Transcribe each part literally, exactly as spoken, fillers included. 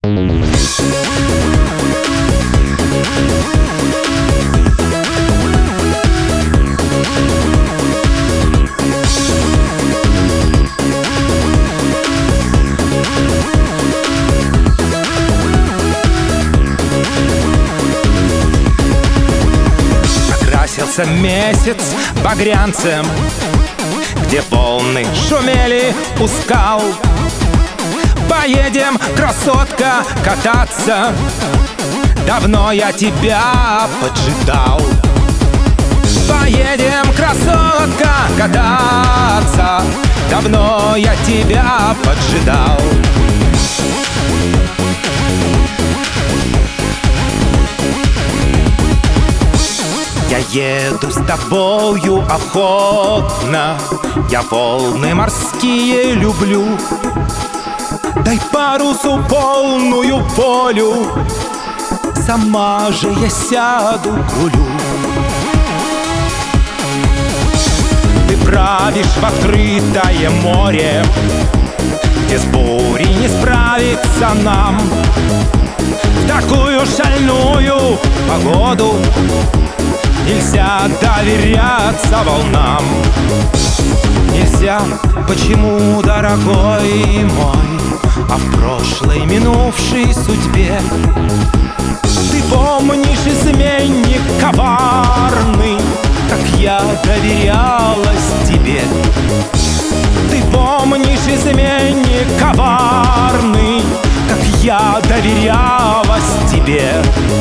Окрасился месяц багрянцем, где волны шумели у скал. Поедем, красотка, кататься, давно я тебя поджидал. Поедем, красотка, кататься, давно я тебя поджидал. Я еду с тобою охотно, я волны морские люблю. Дай парусу полную волю, сама же я сяду к рулю. Ты правишь в открытое море, где с бурей не справиться нам. В такую шальную погоду нельзя доверяться волнам. Нельзя, почему, дорогой мой, а в прошлой минувшей судьбе ты помнишь, изменник коварный, как я доверялась тебе. Ты помнишь, изменник коварный, как я доверялась тебе.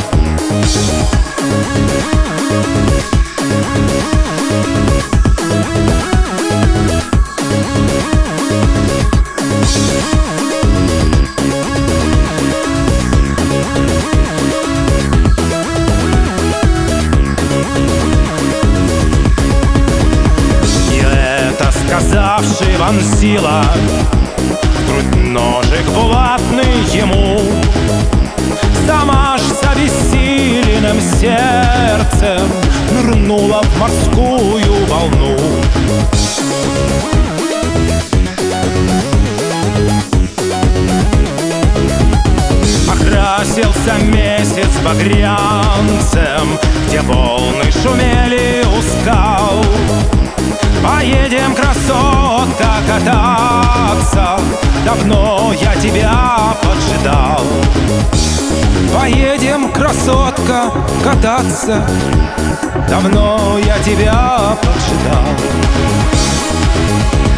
Сказавший вонзила в грудь ножик булатный ему. Сама ж с обессиленным сердцем нырнула в морскую волну. Окрасился месяц багрянцем, где волны шумели у скал. Поедем, красотка, кататься, давно я тебя поджидал. Поедем, красотка, кататься, давно я тебя поджидал.